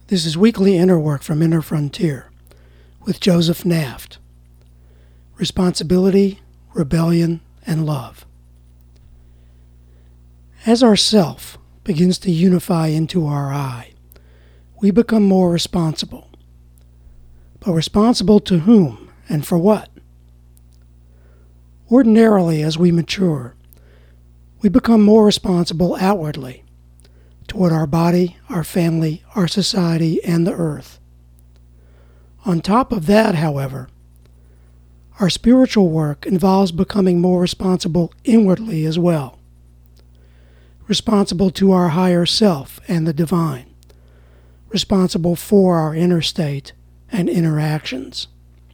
This is Weekly Inner Work from Inner Frontier with Joseph Naft. Responsibility, Rebellion, and Love. As our self begins to unify into our I, we become more responsible. But responsible to whom and for what? Ordinarily, as we mature, we become more responsible outwardly toward our body, our family, our society, and the earth. On top of that, however, our spiritual work involves becoming more responsible inwardly as well. Responsible to our higher self and the divine. Responsible for our inner state and interactions.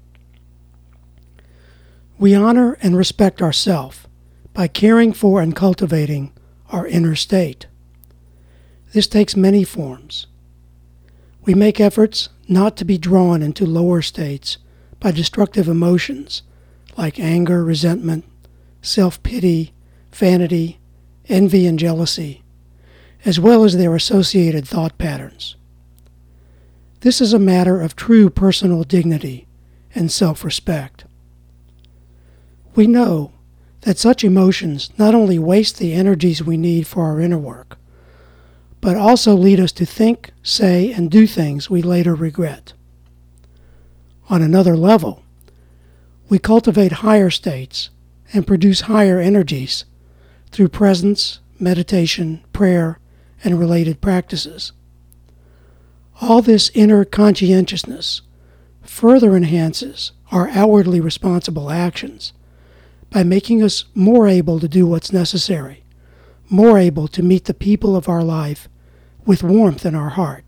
We honor and respect ourself by caring for and cultivating our inner state. This takes many forms. We make efforts not to be drawn into lower states by destructive emotions like anger, resentment, self-pity, vanity, envy, and jealousy, as well as their associated thought patterns. This is a matter of true personal dignity and self-respect. We know that such emotions not only waste the energies we need for our inner work, but also lead us to think, say, and do things we later regret. On another level, we cultivate higher states and produce higher energies through presence, meditation, prayer, and related practices. All this inner conscientiousness further enhances our outwardly responsible actions by making us more able to do what's necessary, more able to meet the people of our life with warmth in our heart.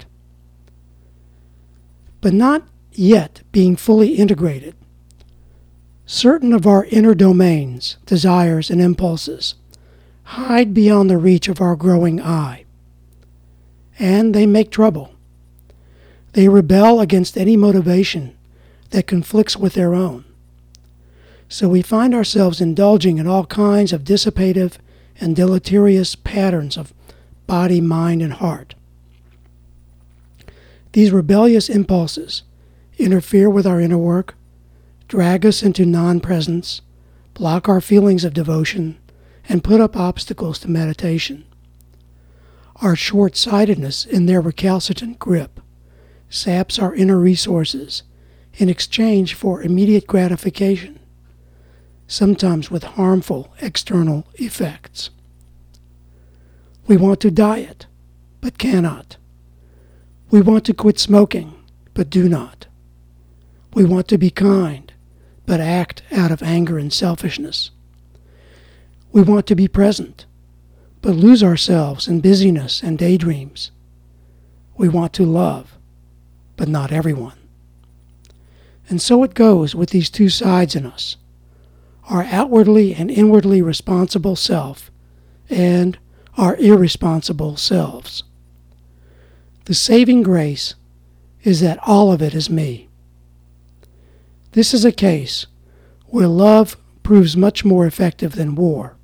But not yet being fully integrated, certain of our inner domains, desires, and impulses hide beyond the reach of our growing I, and they make trouble. They rebel against any motivation that conflicts with their own. So we find ourselves indulging in all kinds of dissipative and deleterious patterns of body, mind, and heart. These rebellious impulses interfere with our inner work, drag us into non-presence, block our feelings of devotion, and put up obstacles to meditation. Our short-sightedness in their recalcitrant grip saps our inner resources in exchange for immediate gratification, sometimes with harmful external effects. We want to diet, but cannot. We want to quit smoking, but do not. We want to be kind, but act out of anger and selfishness. We want to be present, but lose ourselves in busyness and daydreams. We want to love, but not everyone. And so it goes with these two sides in us, our outwardly and inwardly responsible self and our irresponsible selves. The saving grace is that all of it is me. This is a case where love proves much more effective than war.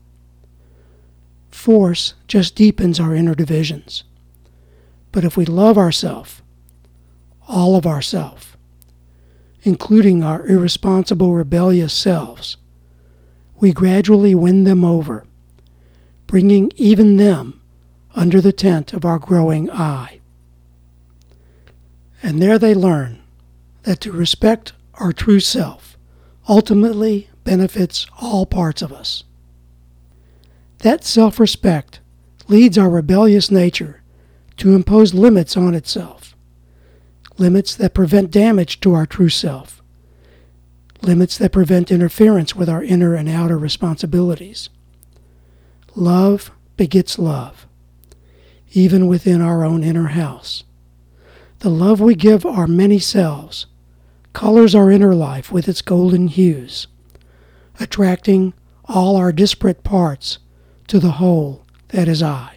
Force just deepens our inner divisions. But if we love ourselves, all of ourselves, including our irresponsible, rebellious selves, we gradually win them over, bringing even them under the tent of our growing I. And there they learn that to respect our true self ultimately benefits all parts of us. That self-respect leads our rebellious nature to impose limits on itself, limits that prevent damage to our true self, limits that prevent interference with our inner and outer responsibilities. Love begets love, even within our own inner house. The love we give our many selves colors our inner life with its golden hues, attracting all our disparate parts to the whole that is I.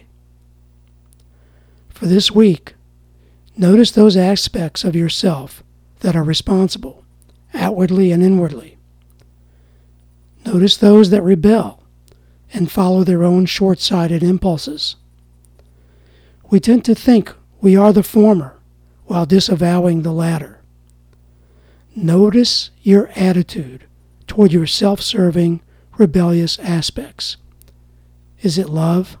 For this week, notice those aspects of yourself that are responsible, outwardly and inwardly. Notice those that rebel and follow their own short-sighted impulses. We tend to think we are the former while disavowing the latter. Notice your attitude toward your self-serving, rebellious aspects. Is it love?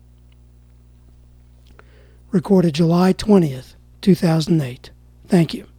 Recorded July 20th, 2008. Thank you.